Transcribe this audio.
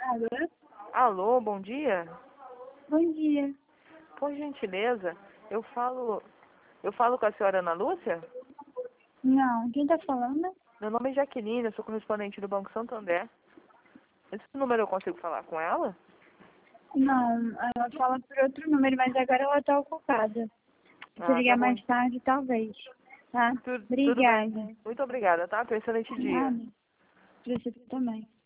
Alô? Alô, bom dia. Bom dia. Por gentileza, eu falo com a senhora Ana Lúcia? Não, quem tá falando? Meu nome é Jaqueline, eu sou correspondente do Banco Santander. Esse número eu consigo falar com ela? Não, ela fala por outro número, mas agora ela tá ocupada. Se Ah, tá ligar bom. mais tarde, talvez. Tá? Tudo bem. Obrigada. Muito obrigada, tá? Tenha um excelente dia. Nada. Pra você também.